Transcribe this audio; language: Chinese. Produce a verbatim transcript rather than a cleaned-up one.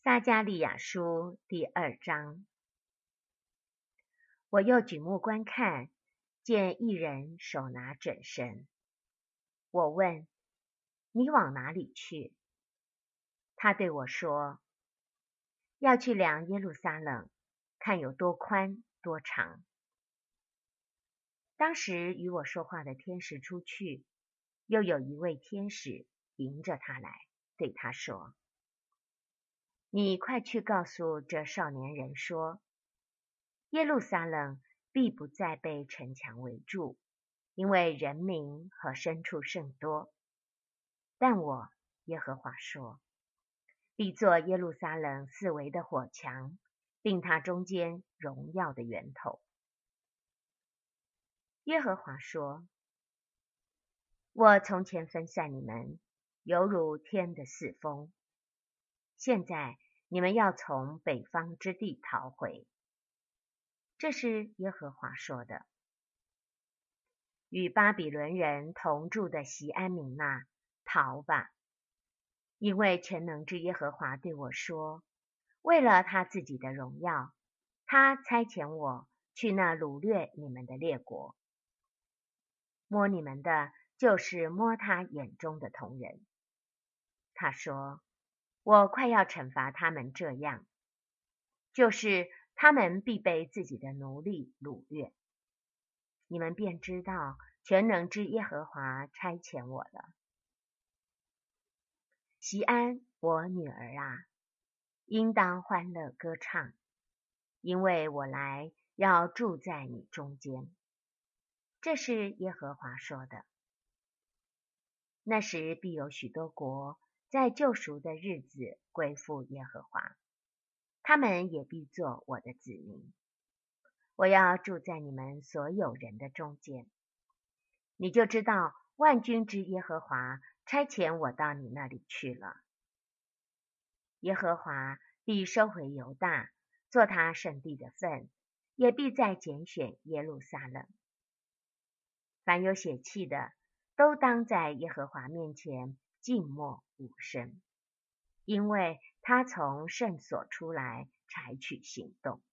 撒迦利亚书第二章。我又举目观看，见一人手拿枕绳。我问：你往哪里去？他对我说：要去量耶路撒冷，看有多宽多长。当时与我说话的天使出去，又有一位天使迎着他来，对他说：你快去告诉这少年人说，耶路撒冷必不再被城墙围住，因为人民和牲畜甚多。但我耶和华说，必作耶路撒冷四围的火墙，并它中间荣耀的源头。耶和华说，我从前分散你们，犹如天的四风。现在你们要从北方之地逃回。这是耶和华说的。与巴比伦人同住的锡安民哪，逃吧！因为全能之耶和华对我说，为了他自己的荣耀，他差遣我去那掳掠你们的列国。摸你们的，就是摸他眼中的瞳人。他说，我快要惩罚他们这样，就是他们必被自己的奴隶掳掠。你们便知道全能之耶和华差遣我了。锡安，我女儿啊，应当欢乐歌唱，因为我来要住在你中间。这是耶和华说的。那时必有许多国在救赎的日子归附耶和华，他们也必作我的子民。我要住在你们所有人的中间，你就知道万军之耶和华差遣我到你那里去了。耶和华必收回犹大，做他圣地的份，也必再拣选耶路撒冷。凡有血气的，都当在耶和华面前静默无声，因为他从圣所出来，采取行动。